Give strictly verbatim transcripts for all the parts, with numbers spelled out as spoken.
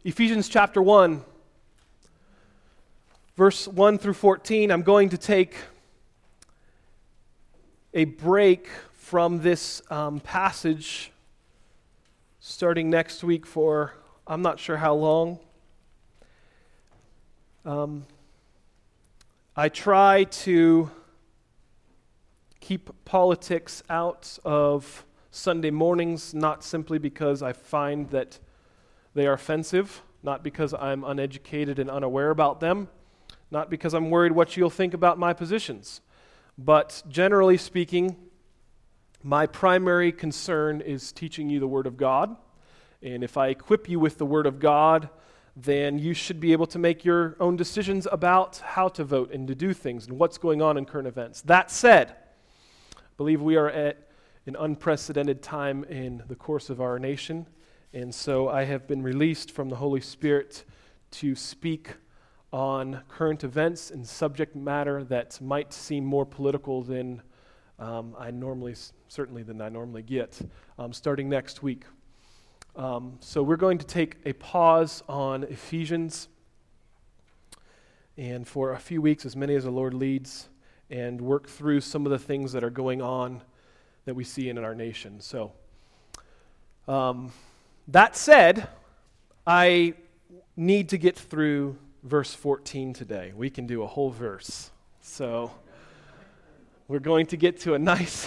Ephesians chapter one, verse one through fourteen. I'm going to take a break from this um, passage starting next week for I'm not sure how long. Um, I try to keep politics out of Sunday mornings, not simply because I find that they are offensive, not because I'm uneducated and unaware about them, not because I'm worried what you'll think about my positions, but generally speaking, my primary concern is teaching you the Word of God, and if I equip you with the Word of God, then you should be able to make your own decisions about how to vote and to do things and what's going on in current events. That said, I believe we are at an unprecedented time in the course of our nation, and so I have been released from the Holy Spirit to speak on current events and subject matter that might seem more political than um, I normally, certainly than I normally get, um, starting next week. Um, so we're going to take a pause on Ephesians, and for a few weeks, as many as the Lord leads, and work through some of the things that are going on that we see in our nation. So, um, that said, I need to get through verse fourteen today. We can do a whole verse. So, we're going to get to a nice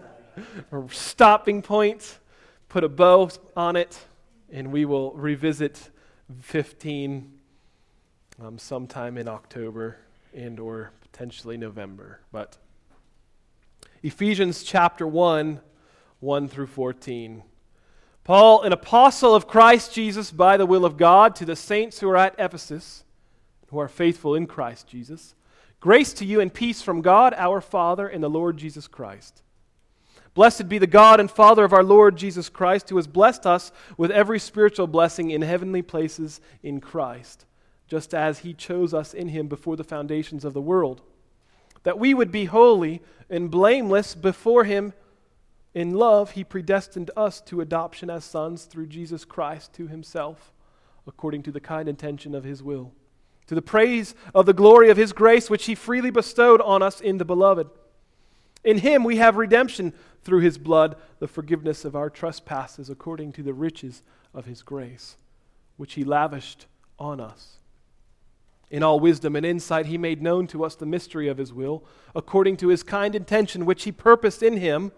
stopping point, put a bow on it, and we will revisit fifteen um, sometime in October and or potentially November. But Ephesians chapter one, one through fourteen. Paul, an apostle of Christ Jesus by the will of God, to the saints who are at Ephesus, who are faithful in Christ Jesus, grace to you and peace from God our Father and the Lord Jesus Christ. Blessed be the God and Father of our Lord Jesus Christ, who has blessed us with every spiritual blessing in heavenly places in Christ, just as he chose us in him before the foundations of the world, that we would be holy and blameless before him. In love, he predestined us to adoption as sons through Jesus Christ to himself, according to the kind intention of his will, to the praise of the glory of his grace, which he freely bestowed on us in the Beloved. In him we have redemption through his blood, the forgiveness of our trespasses, according to the riches of his grace, which he lavished on us. In all wisdom and insight he made known to us the mystery of his will, according to his kind intention, which he purposed in him,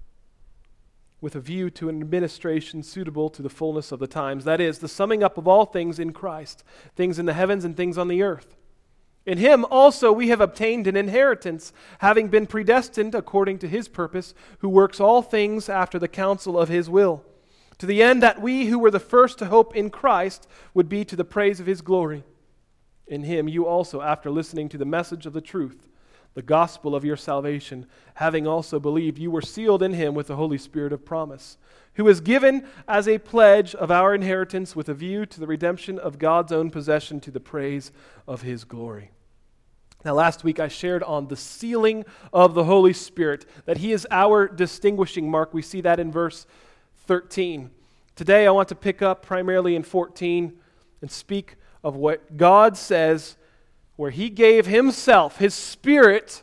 with a view to an administration suitable to the fullness of the times. That is, the summing up of all things in Christ, things in the heavens and things on the earth. In him also we have obtained an inheritance, having been predestined according to his purpose, who works all things after the counsel of his will, to the end that we who were the first to hope in Christ would be to the praise of his glory. In him you also, after listening to the message of the truth, the gospel of your salvation, having also believed, you were sealed in him with the Holy Spirit of promise, who is given as a pledge of our inheritance with a view to the redemption of God's own possession to the praise of his glory. Now, last week I shared on the sealing of the Holy Spirit, that he is our distinguishing mark. We see that in verse thirteen. Today I want to pick up primarily in fourteen and speak of what God says, where he gave himself, his Spirit,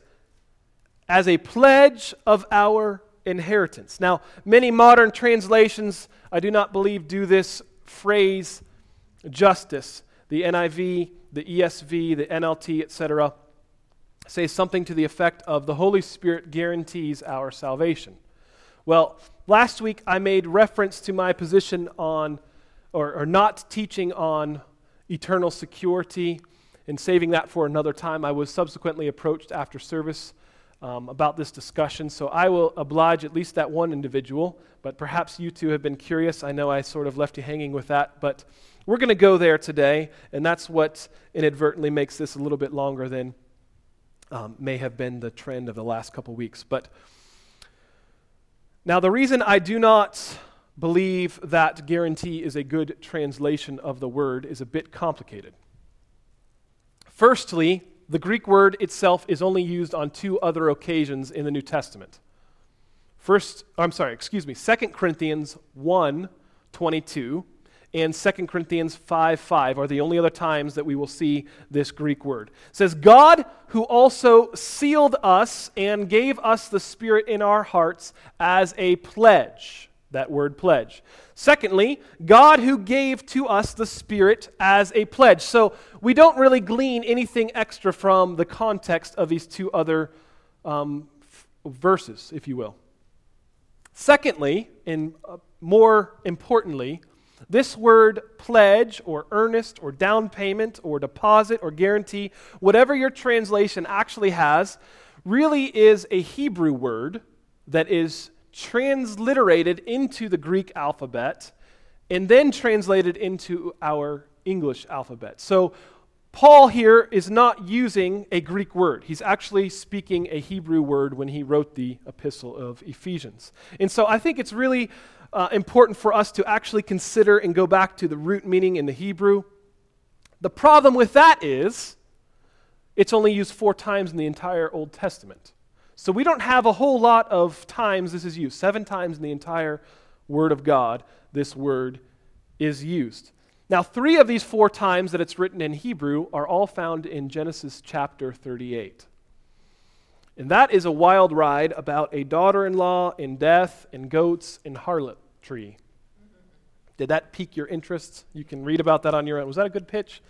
as a pledge of our inheritance. Now, many modern translations, I do not believe, do this phrase justice. The N I V, the E S V, the N L T, et cetera, say something to the effect of the Holy Spirit guarantees our salvation. Well, last week I made reference to my position on, or, or not teaching on eternal security, and saving that for another time. I was subsequently approached after service um, about this discussion, so I will oblige at least that one individual, but perhaps you two have been curious. I know I sort of left you hanging with that, but we're going to go there today, and that's what inadvertently makes this a little bit longer than um, may have been the trend of the last couple weeks. But now the reason I do not believe that guarantee is a good translation of the word is a bit complicated. Firstly, the Greek word itself is only used on two other occasions in the New Testament. First, I'm sorry, excuse me, Second Corinthians one twenty-two and Second Corinthians five five are the only other times that we will see this Greek word. It says, God who also sealed us and gave us the Spirit in our hearts as a pledge. That word pledge. Secondly, God who gave to us the Spirit as a pledge. So we don't really glean anything extra from the context of these two other um, f- verses, if you will. Secondly, and uh, more importantly, this word pledge or earnest or down payment or deposit or guarantee, whatever your translation actually has, really is a Hebrew word that is transliterated into the Greek alphabet and then translated into our English alphabet. So Paul here is not using a Greek word. He's actually speaking a Hebrew word when he wrote the epistle of Ephesians. And so I think it's really uh, important for us to actually consider and go back to the root meaning in the Hebrew. The problem with that is it's only used four times in the entire Old Testament. So we don't have a whole lot of times this is used. Seven times in the entire Word of God, this word is used. Now, three of these four times that it's written in Hebrew are all found in Genesis chapter thirty-eight. And that is a wild ride about a daughter-in-law and death and goats and harlotry. Did that pique your interest? You can read about that on your own. Was that a good pitch?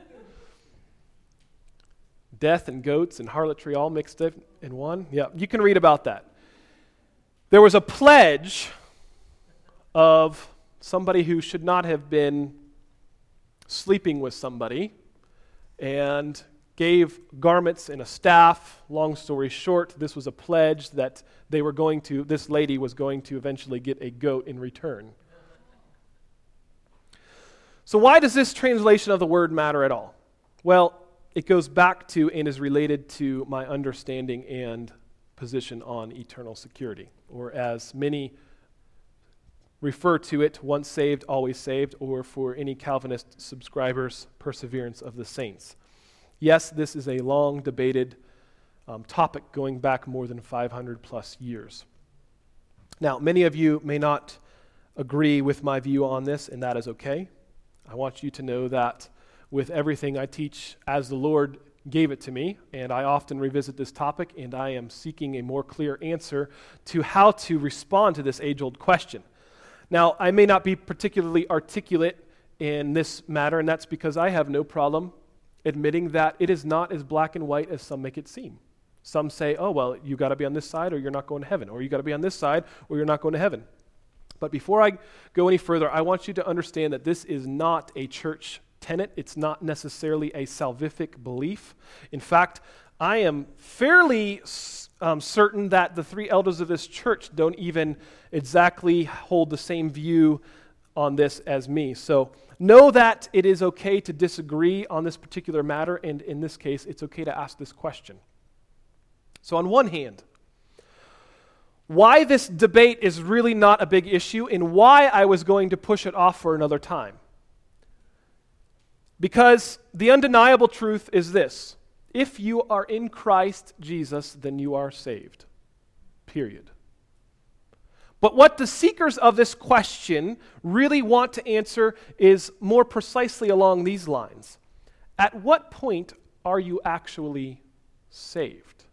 Death and goats and harlotry all mixed in one? Yeah, you can read about that. There was a pledge of somebody who should not have been sleeping with somebody and gave garments and a staff. Long story short, this was a pledge that they were going to, this lady was going to eventually get a goat in return. So why does this translation of the word matter at all? Well, it goes back to and is related to my understanding and position on eternal security, or as many refer to it, once saved, always saved, or for any Calvinist subscribers, perseverance of the saints. Yes, this is a long debated um, topic going back more than five hundred plus years. Now, many of you may not agree with my view on this, and that is okay. I want you to know that with everything I teach as the Lord gave it to me, and I often revisit this topic, and I am seeking a more clear answer to how to respond to this age-old question. Now, I may not be particularly articulate in this matter, and that's because I have no problem admitting that it is not as black and white as some make it seem. Some say, oh, well, you got to be on this side or you're not going to heaven, or you got to be on this side or you're not going to heaven. But before I go any further, I want you to understand that this is not a church tenet. It's not necessarily a salvific belief. In fact, I am fairly um, certain that the three elders of this church don't even exactly hold the same view on this as me. So know that it is okay to disagree on this particular matter, and in this case, it's okay to ask this question. So on one hand, why this debate is really not a big issue and why I was going to push it off for another time. Because the undeniable truth is this: if you are in Christ Jesus, then you are saved. Period. But what the seekers of this question really want to answer is more precisely along these lines. At what point are you actually saved?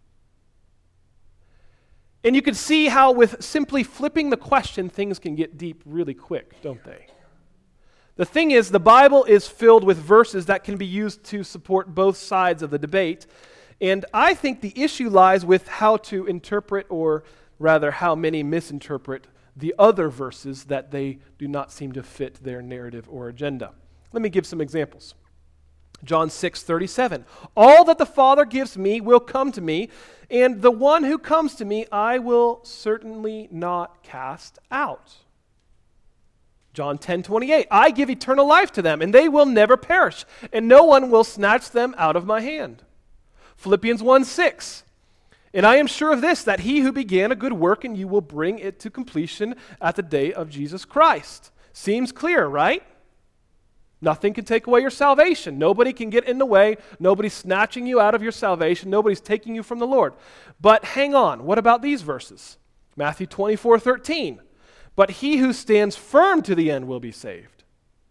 And you can see how with simply flipping the question, things can get deep really quick, don't they? The thing is, the Bible is filled with verses that can be used to support both sides of the debate, and I think the issue lies with how to interpret, or rather how many misinterpret, the other verses that they do not seem to fit their narrative or agenda. Let me give some examples. John six thirty-seven. All that the Father gives me will come to me, and the one who comes to me I will certainly not cast out. John ten twenty-eight. I give eternal life to them, and they will never perish, and no one will snatch them out of my hand. Philippians one six. And I am sure of this, that he who began a good work in you will bring it to completion at the day of Jesus Christ. Seems clear, right? Nothing can take away your salvation. Nobody can get in the way. Nobody's snatching you out of your salvation. Nobody's taking you from the Lord. But hang on, what about these verses? Matthew twenty-four thirteen. But he who stands firm to the end will be saved.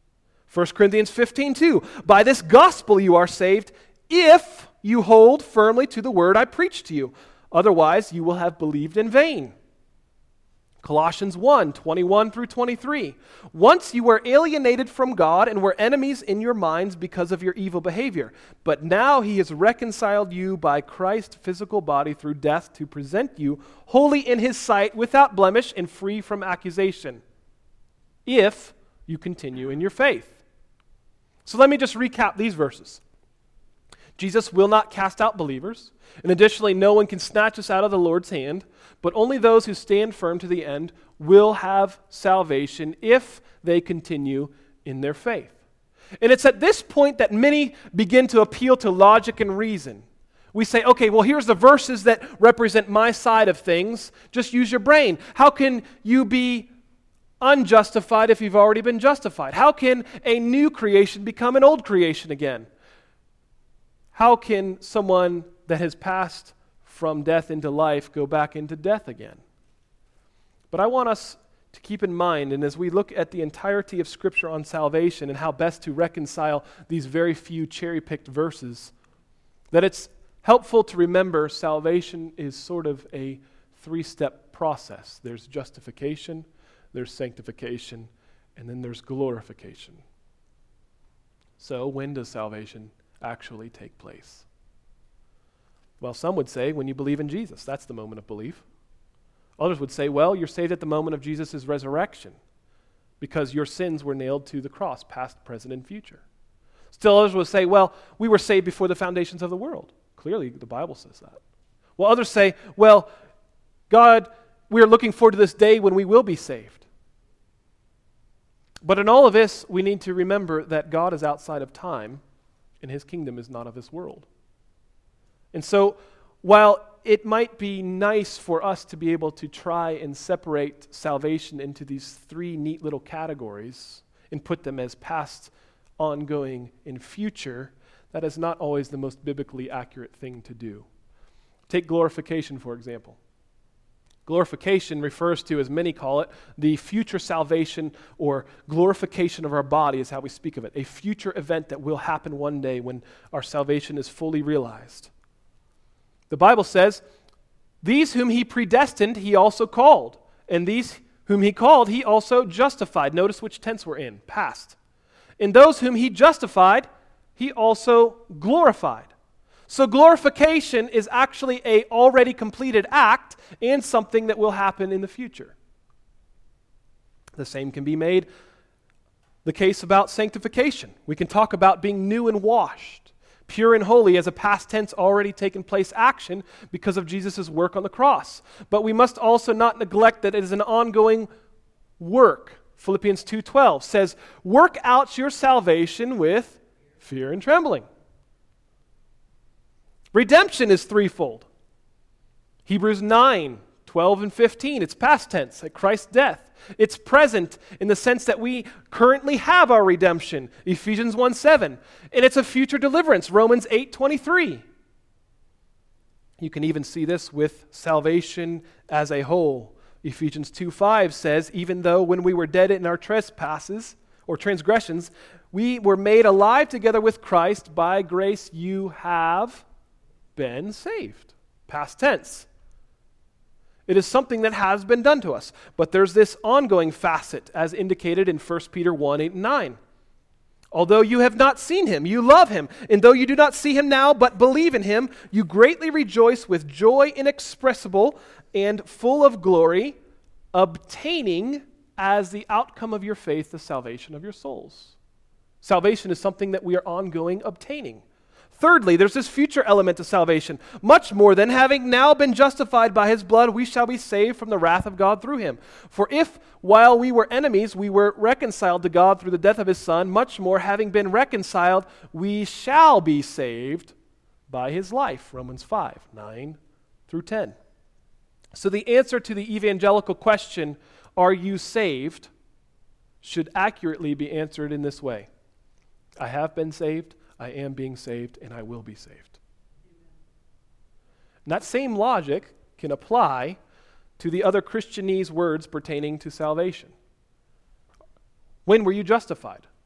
First Corinthians fifteen two, by this gospel you are saved if you hold firmly to the word I preached to you. Otherwise you will have believed in vain. Colossians one twenty-one through twenty-three, once you were alienated from God and were enemies in your minds because of your evil behavior. But now he has reconciled you by Christ's physical body through death to present you holy in his sight, without blemish and free from accusation, if you continue in your faith. So let me just recap these verses. Jesus will not cast out believers, and additionally, no one can snatch us out of the Lord's hand, but only those who stand firm to the end will have salvation if they continue in their faith. And it's at this point that many begin to appeal to logic and reason. We say, okay, well, here's the verses that represent my side of things. Just use your brain. How can you be unjustified if you've already been justified? How can a new creation become an old creation again? How can someone that has passed from death into life go back into death again? But I want us to keep in mind, and as we look at the entirety of Scripture on salvation and how best to reconcile these very few cherry-picked verses, that it's helpful to remember salvation is sort of a three-step process. There's justification, there's sanctification, and then there's glorification. So when does salvation actually take place? Well, some would say when you believe in Jesus, that's the moment of belief. Others would say, well, you're saved at the moment of Jesus' resurrection because your sins were nailed to the cross, past, present, and future. Still others would say, well, we were saved before the foundations of the world. Clearly, the Bible says that. Well, others say, well, God, we are looking forward to this day when we will be saved. But in all of this, we need to remember that God is outside of time, and his kingdom is not of this world. And so, while it might be nice for us to be able to try and separate salvation into these three neat little categories and put them as past, ongoing, and future, that is not always the most biblically accurate thing to do. Take glorification, for example. Glorification refers to, as many call it, the future salvation or glorification of our body is how we speak of it, a future event that will happen one day when our salvation is fully realized. The Bible says, these whom he predestined, he also called, and these whom he called, he also justified. Notice which tense we're in, past. And those whom he justified, he also glorified. So glorification is actually a already completed act and something that will happen in the future. The same can be made the case about sanctification. We can talk about being new and washed, pure and holy as a past tense already taken place action because of Jesus' work on the cross. But we must also not neglect that it is an ongoing work. Philippians two twelve says, work out your salvation with fear and trembling. Redemption is threefold. Hebrews nine, twelve, and fifteen, it's past tense at Christ's death. It's present in the sense that we currently have our redemption, Ephesians one seven. And it's a future deliverance, Romans eight twenty-three. You can even see this with salvation as a whole. Ephesians two five says, even though when we were dead in our trespasses or transgressions, we were made alive together with Christ, by grace you have been saved. Past tense. It is something that has been done to us. But there's this ongoing facet as indicated in First Peter one, eight, and nine. Although you have not seen him, you love him. And though you do not see him now, but believe in him, you greatly rejoice with joy inexpressible and full of glory, obtaining as the outcome of your faith the salvation of your souls. Salvation is something that we are ongoing obtaining. Thirdly, there's this future element to salvation. Much more than having now been justified by his blood, we shall be saved from the wrath of God through him. For if, while we were enemies, we were reconciled to God through the death of his Son, much more, having been reconciled, we shall be saved by his life. Romans five, nine through ten. So the answer to the evangelical question, are you saved, should accurately be answered in this way. I have been saved, I am being saved, and I will be saved. And that same logic can apply to the other Christianese words pertaining to salvation. When were you justified?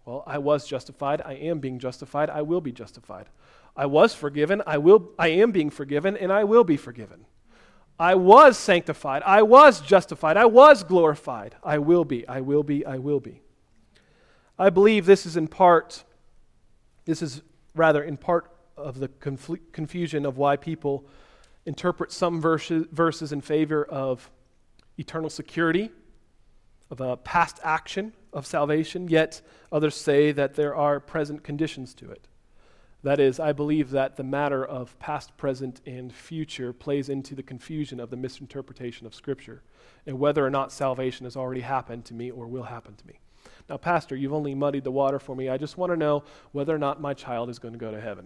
Well, I was justified. I am being justified. I will be justified. I was forgiven. I will. I am being forgiven, and I will be forgiven. I was sanctified. I was justified. I was glorified. I will be. I will be. I will be. I believe this is in part, this is rather in part of the confl- confusion of why people interpret some verses, verses in favor of eternal security, of a past action of salvation, yet others say that there are present conditions to it. That is, I believe that the matter of past, present, and future plays into the confusion of the misinterpretation of Scripture and whether or not salvation has already happened to me or will happen to me. Now, Pastor, you've only muddied the water for me. I just want to know whether or not my child is going to go to heaven.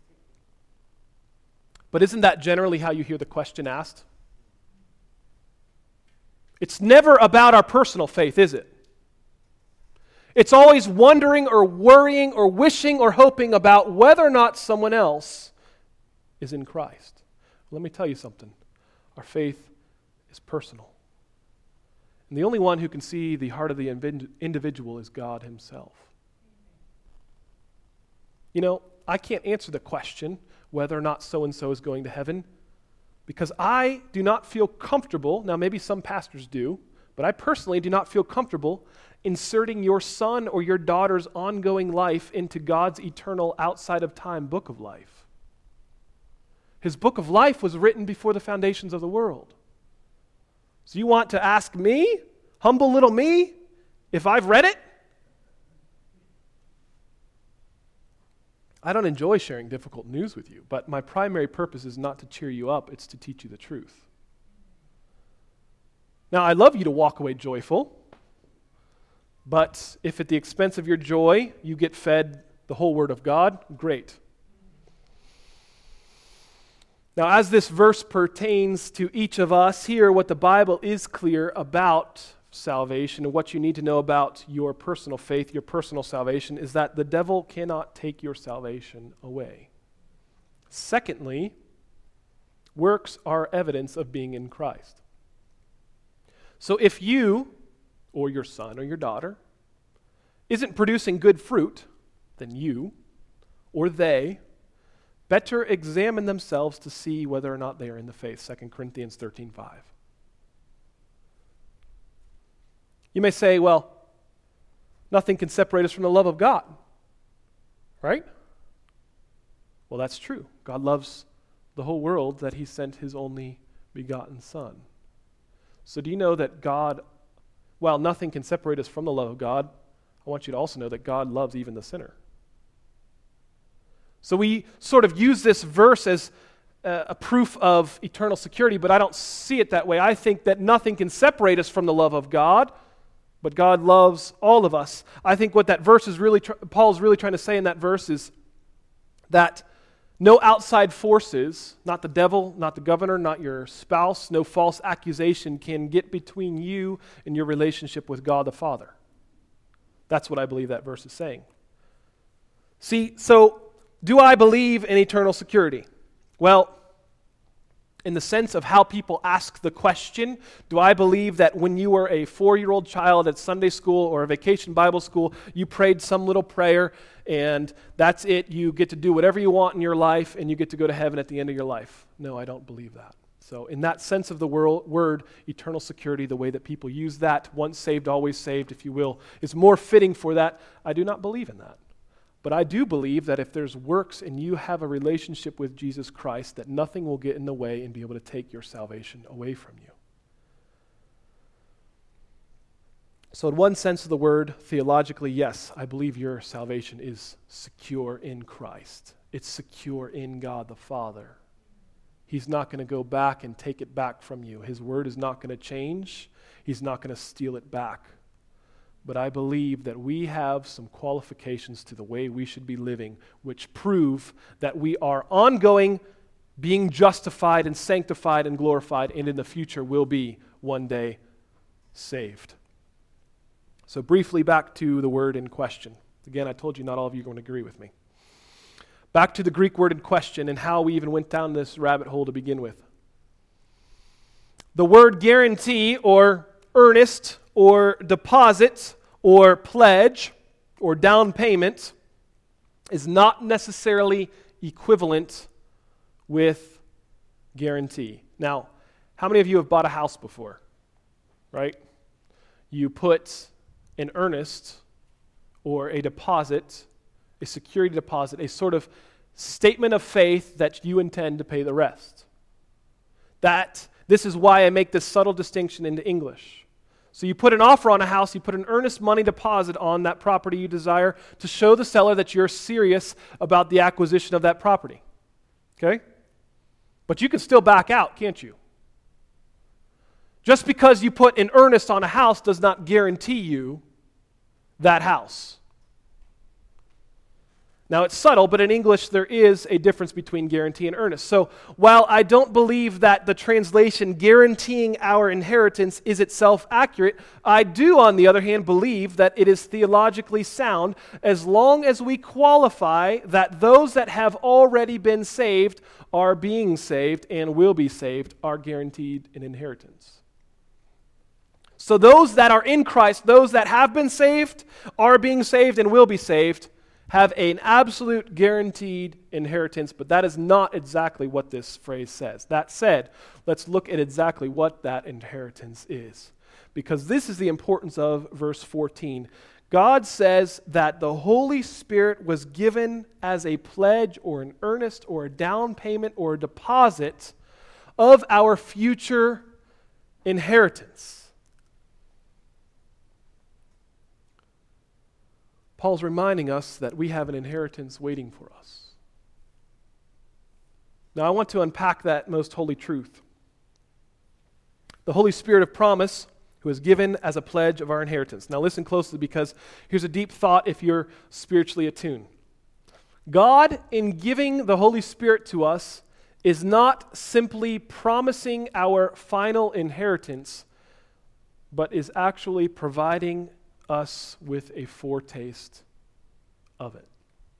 But isn't that generally how you hear the question asked? It's never about our personal faith, is it? It's always wondering or worrying or wishing or hoping about whether or not someone else is in Christ. Let me tell you something. Our faith is personal. And the only one who can see the heart of the individual is God himself. You know, I can't answer the question whether or not so-and-so is going to heaven because I do not feel comfortable, now maybe some pastors do, but I personally do not feel comfortable inserting your son or your daughter's ongoing life into God's eternal outside of time book of life. His book of life was written before the foundations of the world. So you want to ask me, humble little me, if I've read it? I don't enjoy sharing difficult news with you, but my primary purpose is not to cheer you up, it's to teach you the truth. Now, I love you to walk away joyful, but if at the expense of your joy you get fed the whole Word of God, great. Now, as this verse pertains to each of us, here what the Bible is clear about salvation and what you need to know about your personal faith, your personal salvation, is that the devil cannot take your salvation away. Secondly, works are evidence of being in Christ. So if you, or your son or your daughter, isn't producing good fruit, then you, or they, better examine themselves to see whether or not they are in the faith. Second Corinthians thirteen five. You may say, well, nothing can separate us from the love of God, right? Well, that's true. God loves the whole world that he sent his only begotten Son. So do you know that God, while nothing can separate us from the love of God, I want you to also know that God loves even the sinner. So we sort of use this verse as uh, a proof of eternal security, but I don't see it that way. I think that nothing can separate us from the love of God, but God loves all of us. I think what that verse is really, tr- Paul's really trying to say in that verse is that no outside forces, not the devil, not the governor, not your spouse, no false accusation can get between you and your relationship with God the Father. That's what I believe that verse is saying. See, so do I believe in eternal security? Well, in the sense of how people ask the question, do I believe that when you were a four-year-old child at Sunday school or a vacation Bible school, you prayed some little prayer and that's it, you get to do whatever you want in your life and you get to go to heaven at the end of your life? No, I don't believe that. So in that sense of the word, eternal security, the way that people use that, once saved, always saved, if you will, is more fitting for that. I do not believe in that. But I do believe that if there's works and you have a relationship with Jesus Christ, that nothing will get in the way and be able to take your salvation away from you. So in one sense of the word, theologically, yes, I believe your salvation is secure in Christ. It's secure in God the Father. He's not going to go back and take it back from you. His word is not going to change. He's not going to steal it back. But I believe that we have some qualifications to the way we should be living, which prove that we are ongoing, being justified and sanctified and glorified, and in the future will be one day saved. So briefly back to the word in question. Again, I told you not all of you are going to agree with me. Back to the Greek word in question and how we even went down this rabbit hole to begin with. The word guarantee or earnest or deposit or pledge or down payment is not necessarily equivalent with guarantee. Now, how many of you have bought a house before? Right? You put an earnest or a deposit, a security deposit, a sort of statement of faith that you intend to pay the rest. That this is why I make this subtle distinction into English. So you put an offer on a house, you put an earnest money deposit on that property you desire to show the seller that you're serious about the acquisition of that property. Okay? But you can still back out, can't you? Just because you put an earnest on a house does not guarantee you that house. Now, it's subtle, but in English there is a difference between guarantee and earnest. So while I don't believe that the translation guaranteeing our inheritance is itself accurate, I do, on the other hand, believe that it is theologically sound as long as we qualify that those that have already been saved are being saved and will be saved are guaranteed an inheritance. So those that are in Christ, those that have been saved, are being saved and will be saved, have an absolute guaranteed inheritance, but that is not exactly what this phrase says. That said, let's look at exactly what that inheritance is, because this is the importance of verse fourteen. God says that the Holy Spirit was given as a pledge or an earnest or a down payment or a deposit of our future inheritance. Paul's reminding us that we have an inheritance waiting for us. Now, I want to unpack that most holy truth. The Holy Spirit of promise, who is given as a pledge of our inheritance. Now, listen closely, because here's a deep thought if you're spiritually attuned. God, in giving the Holy Spirit to us, is not simply promising our final inheritance, but is actually providing us with a foretaste of it.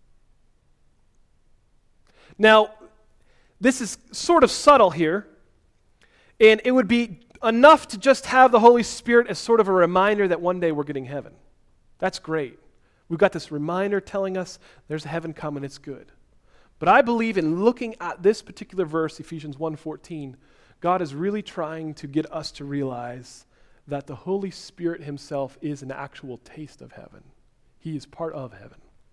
Now, this is sort of subtle here, and it would be enough to just have the Holy Spirit as sort of a reminder that one day we're getting heaven. That's great. We've got this reminder telling us there's a heaven coming, it's good. But I believe in looking at this particular verse, Ephesians one fourteen, God is really trying to get us to realize that the Holy Spirit himself is an actual taste of heaven. He is part of heaven.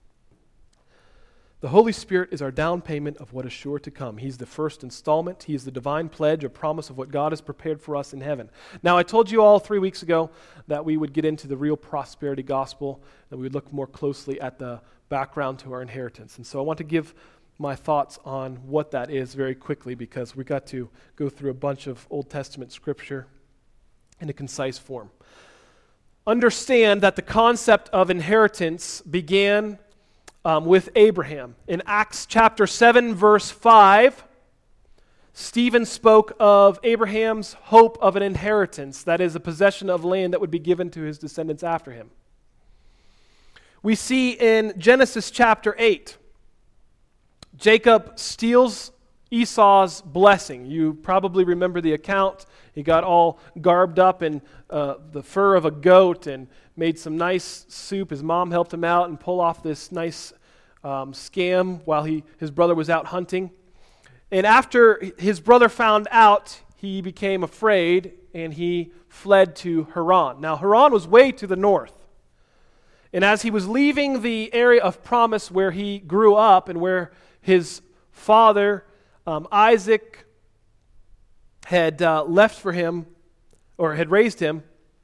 The Holy Spirit is our down payment of what is sure to come. He's the first installment. He is the divine pledge, a promise of what God has prepared for us in heaven. Now, I told you all three weeks ago that we would get into the real prosperity gospel, that we would look more closely at the background to our inheritance. And so I want to give my thoughts on what that is very quickly, because we got to go through a bunch of Old Testament scripture in a concise form. Understand that the concept of inheritance began um, with Abraham. In Acts chapter seven, verse five, Stephen spoke of Abraham's hope of an inheritance, that is, a possession of land that would be given to his descendants after him. We see in Genesis chapter eight, Jacob steals Esau's blessing. You probably remember the account. He got all garbed up in uh, the fur of a goat and made some nice soup. His mom helped him out and pull off this nice um, scam while he his brother was out hunting. And after his brother found out, he became afraid and he fled to Haran. Now, Haran was way to the north. And as he was leaving the area of promise where he grew up and where his father Um, Isaac had uh, left for him, or had raised him,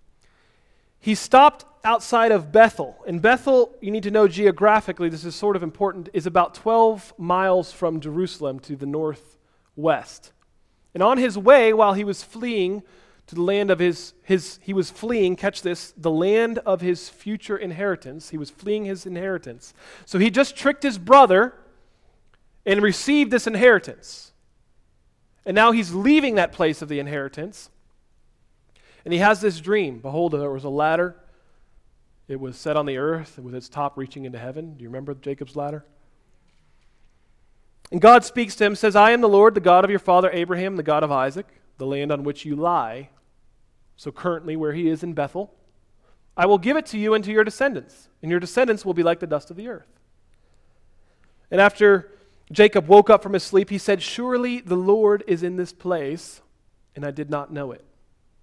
he stopped outside of Bethel. And Bethel, you need to know geographically, this is sort of important, is about twelve miles from Jerusalem to the northwest. And on his way, while he was fleeing to the land of his, his he was fleeing, catch this, the land of his future inheritance. He was fleeing his inheritance. So he just tricked his brother and received this inheritance. And now he's leaving that place of the inheritance. And he has this dream. Behold, there was a ladder. It was set on the earth with its top reaching into heaven. Do you remember Jacob's ladder? And God speaks to him, says, I am the Lord, the God of your father Abraham, the God of Isaac, the land on which you lie. So currently where he is in Bethel. I will give it to you and to your descendants, and your descendants will be like the dust of the earth. And after Jacob woke up from his sleep, he said, surely the Lord is in this place, and I did not know it.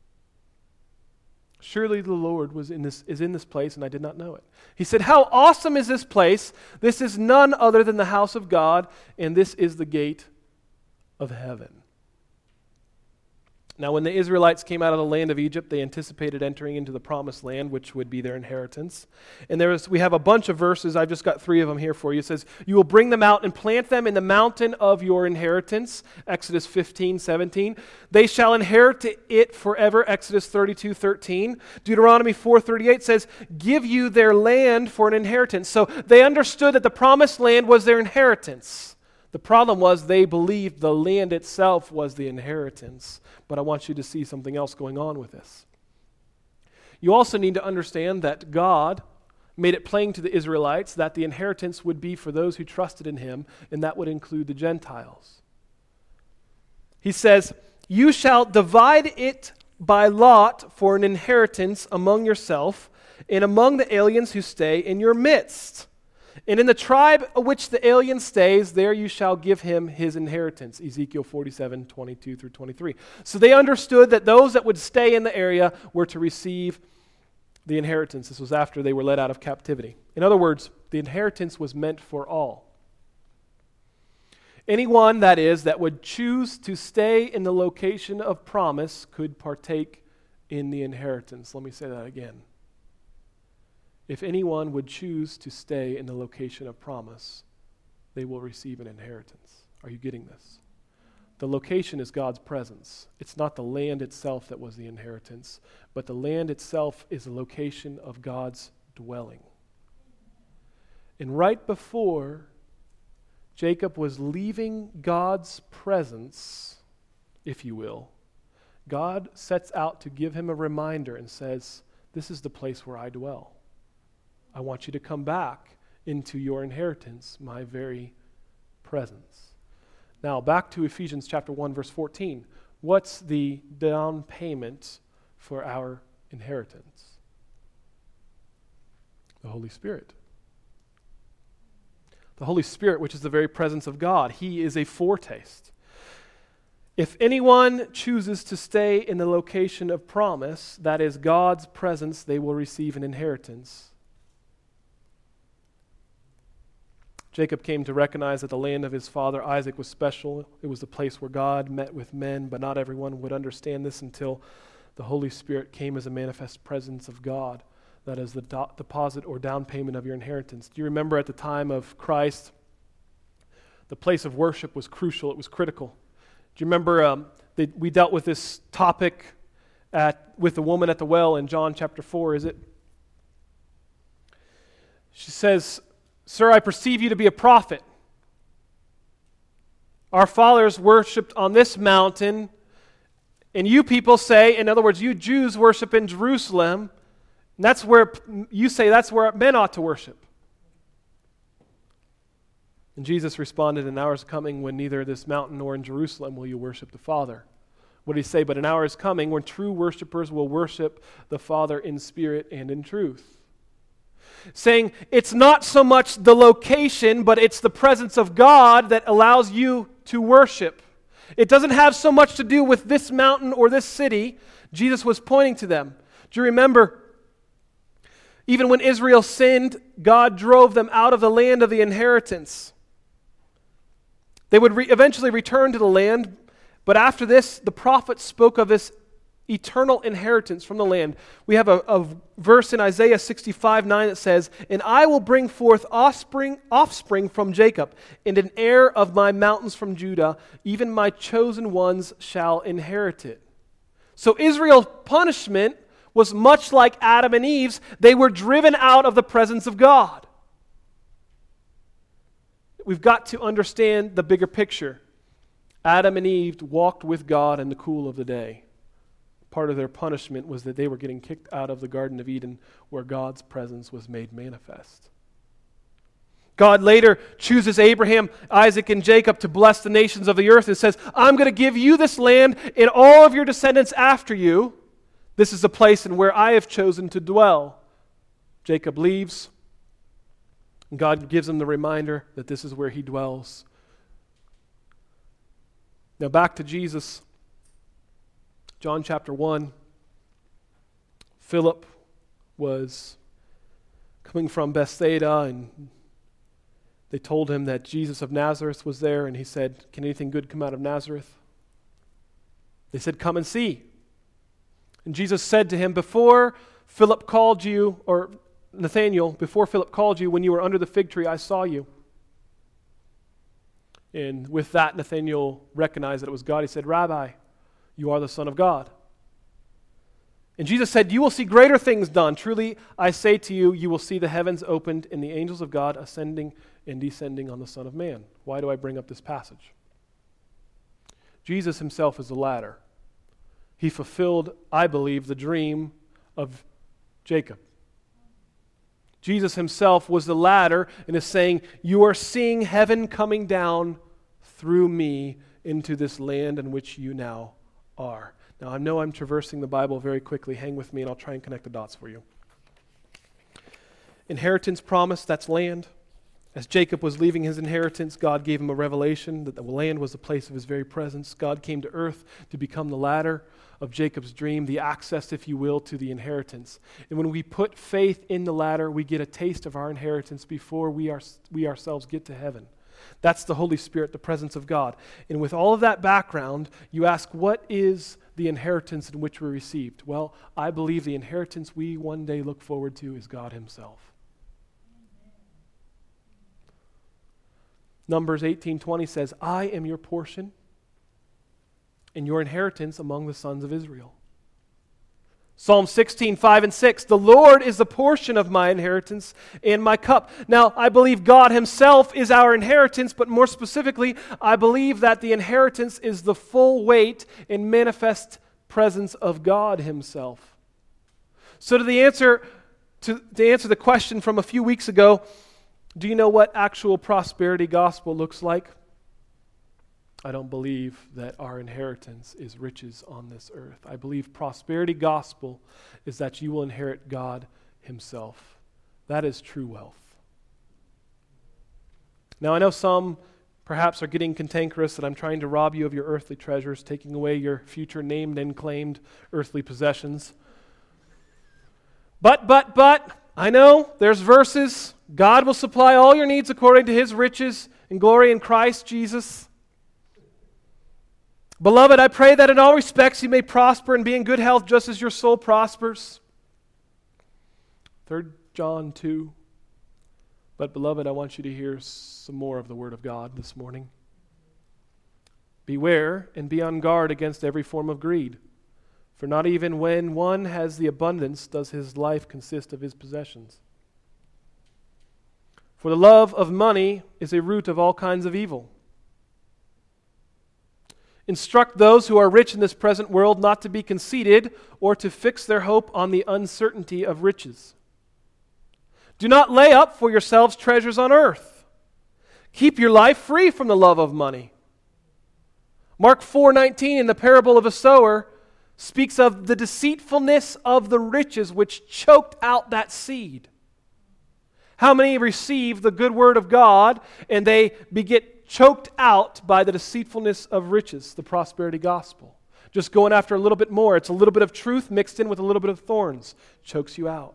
Surely the Lord was in this, is in this place, and I did not know it. He said, how awesome is this place? This is none other than the house of God, and this is the gate of heaven. Now, when the Israelites came out of the land of Egypt, they anticipated entering into the promised land, which would be their inheritance. And there was, we have a bunch of verses. I've just got three of them here for you. It says, you will bring them out and plant them in the mountain of your inheritance, Exodus fifteen, seventeen. They shall inherit it forever, Exodus thirty-two, thirteen. Deuteronomy four, thirty-eight says, give you their land for an inheritance. So they understood that the promised land was their inheritance. The problem was they believed the land itself was the inheritance. But I want you to see something else going on with this. You also need to understand that God made it plain to the Israelites that the inheritance would be for those who trusted in Him, and that would include the Gentiles. He says, you shall divide it by lot for an inheritance among yourself and among the aliens who stay in your midst. And in the tribe of which the alien stays, there you shall give him his inheritance. Ezekiel forty-seven, twenty-two through twenty-three. So they understood that those that would stay in the area were to receive the inheritance. This was after they were led out of captivity. In other words, the inheritance was meant for all. Anyone, that is, that would choose to stay in the location of promise could partake in the inheritance. Let me say that again. If anyone would choose to stay in the location of promise, they will receive an inheritance. Are you getting this? The location is God's presence. It's not the land itself that was the inheritance, but the land itself is a location of God's dwelling. And right before Jacob was leaving God's presence, if you will, God sets out to give him a reminder and says, this is the place where I dwell. I want you to come back into your inheritance, my very presence. Now, back to Ephesians chapter one, verse fourteen. What's the down payment for our inheritance? The Holy Spirit. The Holy Spirit, which is the very presence of God. He is a foretaste. If anyone chooses to stay in the location of promise, that is God's presence, they will receive an inheritance. Jacob came to recognize that the land of his father Isaac was special. It was the place where God met with men, but not everyone would understand this until the Holy Spirit came as a manifest presence of God. That is the do- deposit or down payment of your inheritance. Do you remember at the time of Christ, the place of worship was crucial. It was critical. Do you remember um, they, we dealt with this topic at with the woman at the well in John chapter four, is it? She says, Sir, I perceive you to be a prophet. Our fathers worshipped on this mountain, and you people say, in other words, you Jews worship in Jerusalem, and that's where you say that's where men ought to worship. And Jesus responded, an hour is coming when neither this mountain nor in Jerusalem will you worship the Father. What did he say? But an hour is coming when true worshipers will worship the Father in spirit and in truth. Saying it's not so much the location, but it's the presence of God that allows you to worship. It doesn't have so much to do with this mountain or this city. Jesus was pointing to them. Do you remember, even when Israel sinned, God drove them out of the land of the inheritance. They would re- eventually return to the land, but after this, the prophet spoke of this eternal inheritance from the land. We have a, a verse in Isaiah sixty-five nine that says, and I will bring forth offspring, offspring from Jacob, and an heir of my mountains from Judah, even my chosen ones shall inherit it. So Israel's punishment was much like Adam and Eve's. They were driven out of the presence of God. We've got to understand the bigger picture. Adam and Eve walked with God in the cool of the day. Part of their punishment was that they were getting kicked out of the Garden of Eden where God's presence was made manifest. God later chooses Abraham, Isaac, and Jacob to bless the nations of the earth and says, I'm going to give you this land and all of your descendants after you. This is the place in where I have chosen to dwell. Jacob leaves, and God gives him the reminder that this is where he dwells. Now back to Jesus. John chapter one. Philip was coming from Bethsaida, and they told him that Jesus of Nazareth was there, and he said, "Can anything good come out of Nazareth?" They said, "Come and see." And Jesus said to him, "Before Philip called you," or Nathanael, "before Philip called you, when you were under the fig tree, I saw you." And with that, Nathanael recognized that it was God. He said, "Rabbi, you are the Son of God." And Jesus said, "You will see greater things done. Truly, I say to you, you will see the heavens opened and the angels of God ascending and descending on the Son of Man." Why do I bring up this passage? Jesus himself is the ladder. He fulfilled, I believe, the dream of Jacob. Jesus himself was the ladder and is saying, you are seeing heaven coming down through me into this land in which you now are. Now, I know I'm traversing the Bible very quickly. Hang with me and I'll try and connect the dots for you. Inheritance promise, that's land. As Jacob was leaving his inheritance, God gave him a revelation that the land was the place of his very presence. God came to earth to become the ladder of Jacob's dream, the access, if you will, to the inheritance. And when we put faith in the ladder, we get a taste of our inheritance before we, are, we ourselves get to heaven. That's the Holy Spirit, the presence of God. And with all of that background, you ask, what is the inheritance in which we received? Well, I believe the inheritance we one day look forward to is God himself. Numbers eighteen twenty says, I am your portion and your inheritance among the sons of Israel. Psalm sixteen, five and six, the Lord is the portion of my inheritance and my cup. Now, I believe God himself is our inheritance, but more specifically, I believe that the inheritance is the full weight and manifest presence of God himself. So to the answer, to, to answer the question from a few weeks ago, do you know what actual prosperity gospel looks like? I don't believe that our inheritance is riches on this earth. I believe prosperity gospel is that you will inherit God himself. That is true wealth. Now, I know some perhaps are getting cantankerous that I'm trying to rob you of your earthly treasures, taking away your future named and claimed earthly possessions. But, but, but, I know there's verses. God will supply all your needs according to his riches and glory in Christ Jesus. Beloved, I pray that in all respects you may prosper and be in good health just as your soul prospers. Third John two. But beloved, I want you to hear some more of the word of God this morning. Beware and be on guard against every form of greed. For not even when one has the abundance does his life consist of his possessions. For the love of money is a root of all kinds of evil. Instruct those who are rich in this present world not to be conceited or to fix their hope on the uncertainty of riches. Do not lay up for yourselves treasures on earth. Keep your life free from the love of money. Mark four nineteen in the parable of a sower speaks of the deceitfulness of the riches which choked out that seed. How many receive the good word of God and they get choked out by the deceitfulness of riches, the prosperity gospel? Just going after a little bit more. It's a little bit of truth mixed in with a little bit of thorns. Chokes you out.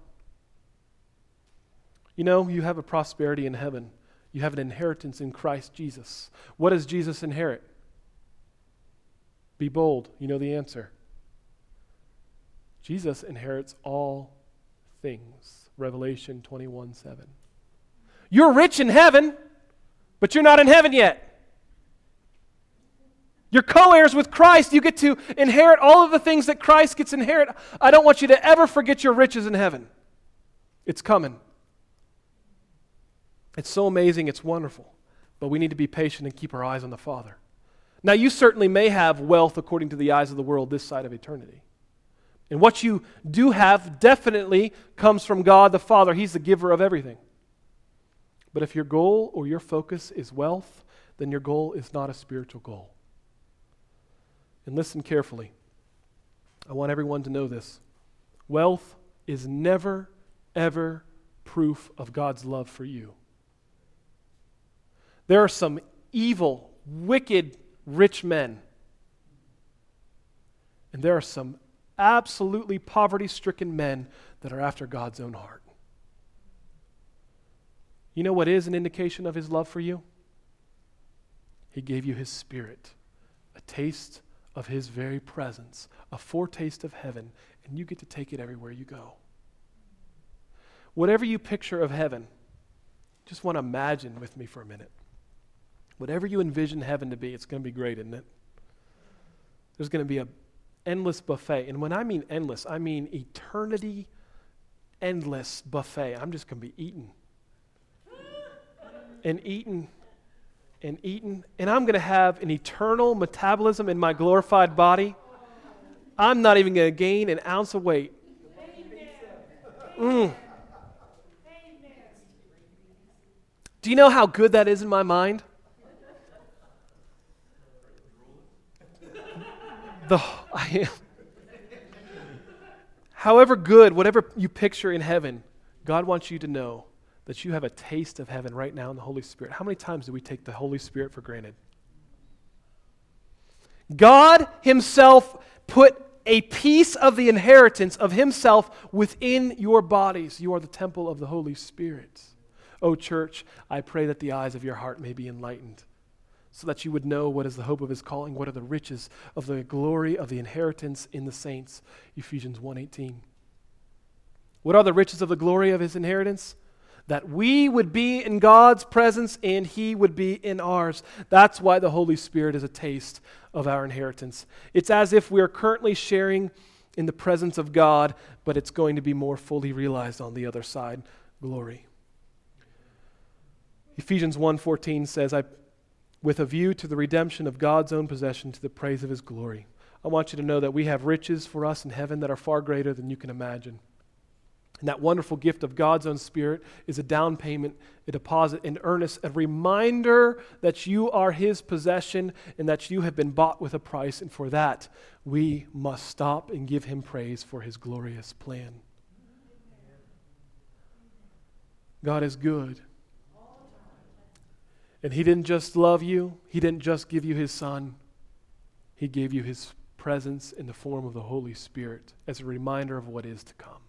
You know, you have a prosperity in heaven. You have an inheritance in Christ Jesus. What does Jesus inherit? Be bold. You know the answer. Jesus inherits all things. Revelation twenty-one seven. You're rich in heaven, but you're not in heaven yet. You're co-heirs with Christ. You get to inherit all of the things that Christ gets inherit. I don't want you to ever forget your riches in heaven. It's coming. It's so amazing. It's wonderful. But we need to be patient and keep our eyes on the Father. Now, you certainly may have wealth according to the eyes of the world this side of eternity. And what you do have definitely comes from God the Father. He's the giver of everything. But if your goal or your focus is wealth, then your goal is not a spiritual goal. And listen carefully. I want everyone to know this. Wealth is never, ever proof of God's love for you. There are some evil, wicked, rich men. And there are some absolutely poverty-stricken men that are after God's own heart. You know what is an indication of his love for you? He gave you his Spirit, a taste of his very presence, a foretaste of heaven, and you get to take it everywhere you go. Whatever you picture of heaven, just want to imagine with me for a minute. Whatever you envision heaven to be, it's going to be great, isn't it? There's going to be an endless buffet. And when I mean endless, I mean eternity endless buffet. I'm just going to be eating and eating and eating. And I'm going to have an eternal metabolism in my glorified body. I'm not even going to gain an ounce of weight. Mm. Do you know how good that is in my mind? The, I am. However good, whatever you picture in heaven, God wants you to know that you have a taste of heaven right now in the Holy Spirit. How many times do we take the Holy Spirit for granted? God himself put a piece of the inheritance of himself within your bodies. You are the temple of the Holy Spirit. Oh, church, I pray that the eyes of your heart may be enlightened, so that you would know what is the hope of his calling, what are the riches of the glory of the inheritance in the saints. Ephesians one eighteen. What are the riches of the glory of his inheritance? That we would be in God's presence and he would be in ours. That's why the Holy Spirit is a taste of our inheritance. It's as if we are currently sharing in the presence of God, but it's going to be more fully realized on the other side. Glory. Ephesians one fourteen says, I with a view to the redemption of God's own possession to the praise of his glory. I want you to know that we have riches for us in heaven that are far greater than you can imagine. And that wonderful gift of God's own Spirit is a down payment, a deposit, an earnest, a reminder that you are his possession and that you have been bought with a price. And for that, we must stop and give him praise for his glorious plan. God is good. And he didn't just love you. He didn't just give you his Son. He gave you his presence in the form of the Holy Spirit as a reminder of what is to come.